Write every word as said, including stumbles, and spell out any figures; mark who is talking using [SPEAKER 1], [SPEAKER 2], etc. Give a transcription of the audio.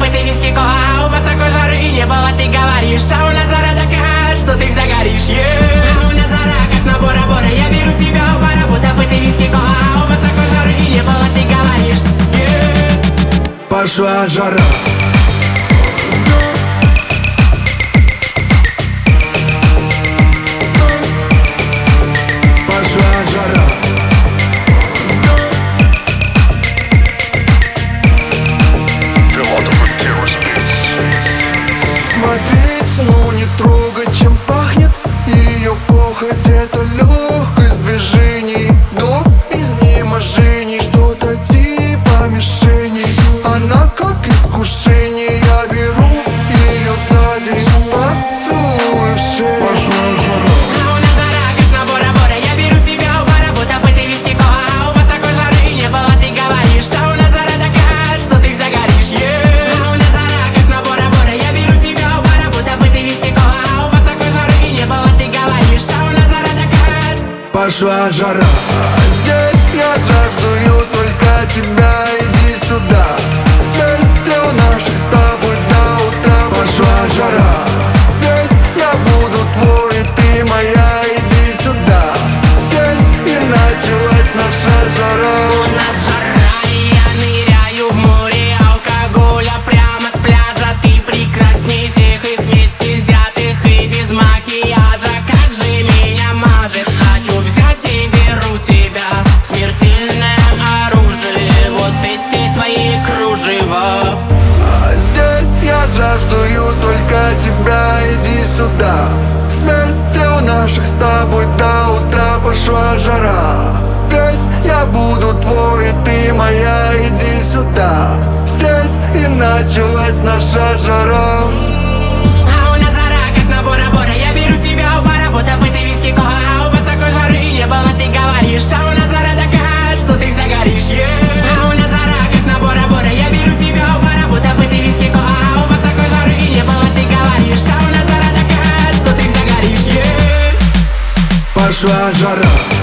[SPEAKER 1] допытый виски кола. А у вас такой жары и не было, ты говоришь. А у нас жара такая, что ты вся горишь, yeah. А у нас жара, как на Бора-Бора. Я беру тебя у бара, допытый виски кола. А у вас такой жары и не было, ты говоришь, yeah.
[SPEAKER 2] Пошла жара.
[SPEAKER 3] Смотреть, но не трогать, чем пахнет ее похоть. Это легкость движений до изнеможений, что-то типа мишени. Она как искушение, я беру ее сзади, поцелуй в шею.
[SPEAKER 2] Пошла жара.
[SPEAKER 1] А у нас жара, как на Бора-Бора. Я беру тебя у бара, будто бы ты виски кола. А у вас такой жары и не было, ты говоришь. А у нас жара такая, что ты вся горишь, yeah. А у нас жара, как на Бора-Бора. Я беру тебя у бара, будто бы ты виски кола. А у вас такой жары и не было, ты говоришь. А у нас жара такая.
[SPEAKER 2] Пошла жара.
[SPEAKER 3] Здесь я жаждую только тебя, иди сюда. Вместе у наших с тобой до утра.
[SPEAKER 2] Пошла жара.
[SPEAKER 3] Здесь я буду твой, и ты моя, иди сюда. Здесь и началась наша жара.
[SPEAKER 1] У нас жара, и я ныряю в море алкоголя прямо с пляжа. Ты прекрасней всех их вместе взятых и без макияжа. Как же меня мажет, хочу взять и беру тебя. Смертельное оружие, вот эти твои кружева.
[SPEAKER 3] А здесь я жаждую только тебя, иди сюда. Вместе у наших с тобой до утра. Пошла жара. Весь я буду твой, и ты моя, иди сюда. Здесь и началась наша жара.
[SPEAKER 1] А у нас жара, как на Бора-Бора. Я беру тебя у бара, будто бы ты виски кола. А у вас такой жары и не было, ты говоришь. А у нас жара такая, что ты вся горишь, yeah. А у нас жара, как на Бора-Бора. Я беру тебя у бара, будто бы ты виски кола. А у вас такой жары и не было, ты говоришь. А у нас жара такая, что ты вся горишь, yeah.
[SPEAKER 2] Пошла жара.